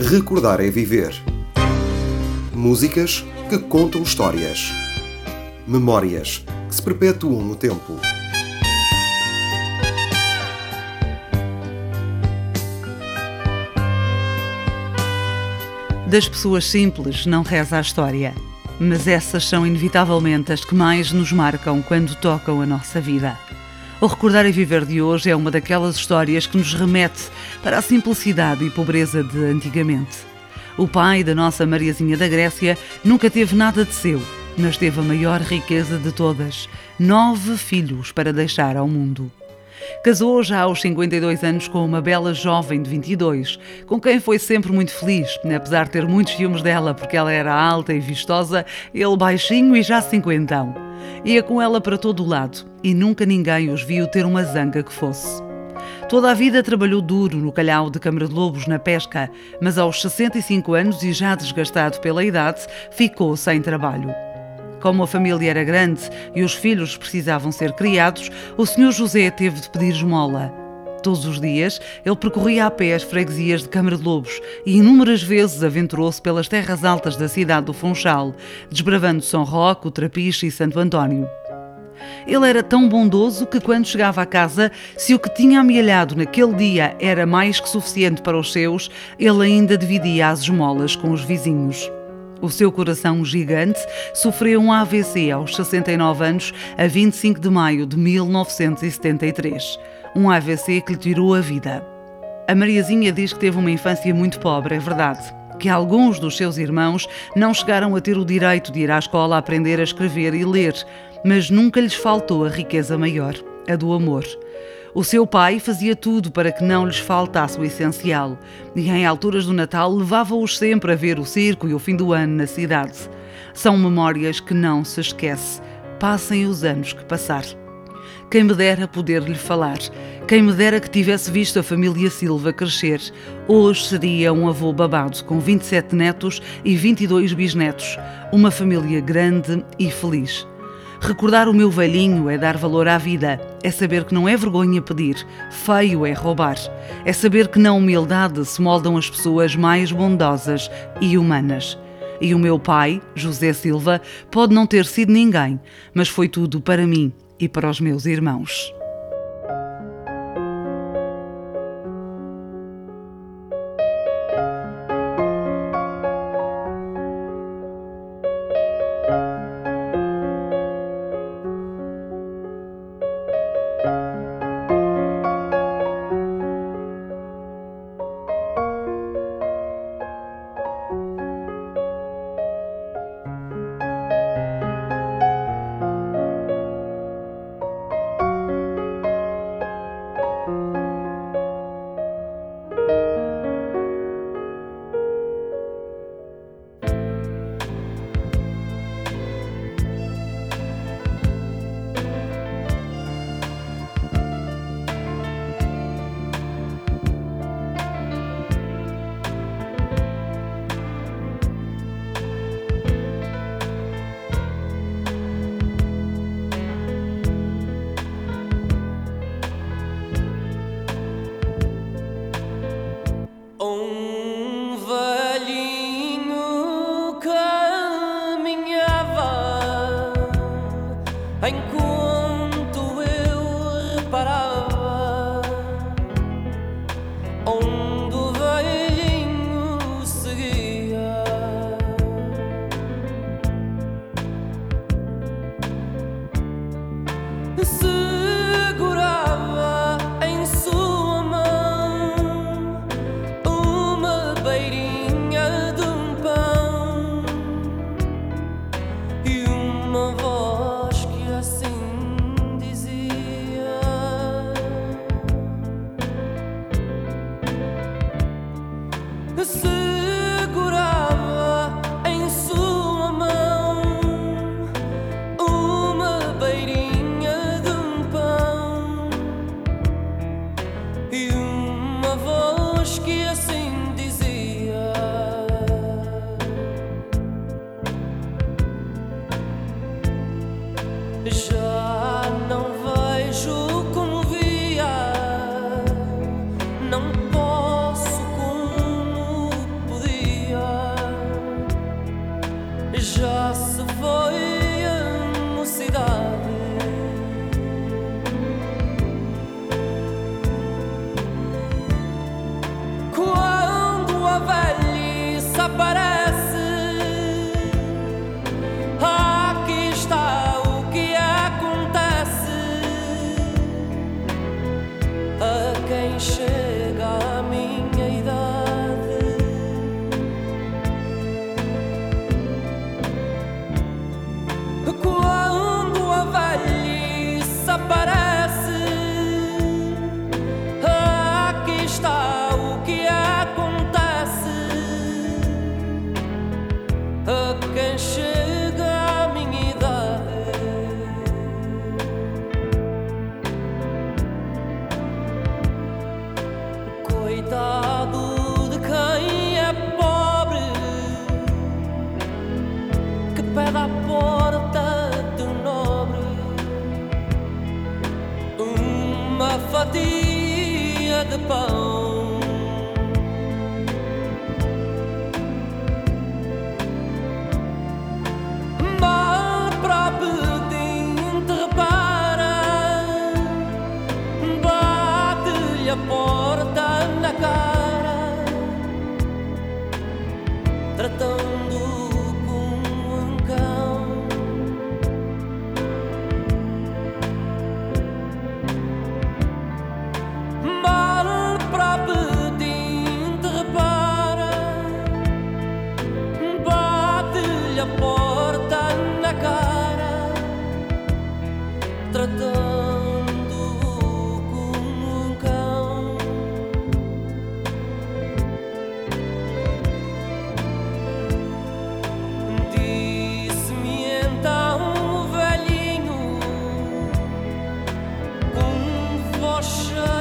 Recordar é viver. Músicas que contam histórias. Memórias que se perpetuam no tempo. Das pessoas simples não reza a história, mas essas são inevitavelmente as que mais nos marcam quando tocam a nossa vida. O Recordar e Viver de hoje é uma daquelas histórias que nos remete para a simplicidade e pobreza de antigamente. O pai da nossa Mariazinha da Grécia nunca teve nada de seu, mas teve a maior riqueza de todas: 9 filhos para deixar ao mundo. Casou já aos 52 anos com uma bela jovem de 22, com quem foi sempre muito feliz, apesar de ter muitos ciúmes dela porque ela era alta e vistosa, ele baixinho e já cinquentão. Ia com ela para todo o lado e nunca ninguém os viu ter uma zanga que fosse. Toda a vida trabalhou duro no calhau de Câmara de Lobos, na pesca, mas aos 65 anos e já desgastado pela idade, ficou sem trabalho. Como a família era grande e os filhos precisavam ser criados, o Sr. José teve de pedir esmola. Todos os dias, ele percorria a pé as freguesias de Câmara de Lobos e inúmeras vezes aventurou-se pelas terras altas da cidade do Funchal, desbravando São Roque, o Trapiche e Santo António. Ele era tão bondoso que, quando chegava a casa, se o que tinha amealhado naquele dia era mais que suficiente para os seus, ele ainda dividia as esmolas com os vizinhos. O seu coração gigante sofreu um AVC aos 69 anos, a 25 de maio de 1973. Um AVC que lhe tirou a vida. A Mariazinha diz que teve uma infância muito pobre, é verdade. Que alguns dos seus irmãos não chegaram a ter o direito de ir à escola a aprender a escrever e ler, mas nunca lhes faltou a riqueza maior, a do amor. O seu pai fazia tudo para que não lhes faltasse o essencial e, em alturas do Natal, levava-os sempre a ver o circo e o fim do ano na cidade. São memórias que não se esquece, passem os anos que passar. Quem me dera poder-lhe falar, quem me dera que tivesse visto a família Silva crescer. Hoje seria um avô babado com 27 netos e 22 bisnetos, uma família grande e feliz. Recordar o meu velhinho é dar valor à vida, é saber que não é vergonha pedir, feio é roubar, é saber que na humildade se moldam as pessoas mais bondosas e humanas. E o meu pai, José Silva, pode não ter sido ninguém, mas foi tudo para mim e para os meus irmãos. Um velhinho caminhava enquanto eu reparava, onde o velhinho seguia. Segurava em sua mão uma beirinha de um pão e uma voz que assim dizia: segurava em sua mão uma beirinha de um pão e uma voz que assim dizia: já não vejo como via, não posso como uma fatia de pão. Mal para pedinte, repara, bate-lhe a porta na cara, tratando como um cão. Mal para pedinte, repara, bate-lhe a porta na cara, tratando como um cão. Disse-me então o velhinho com voz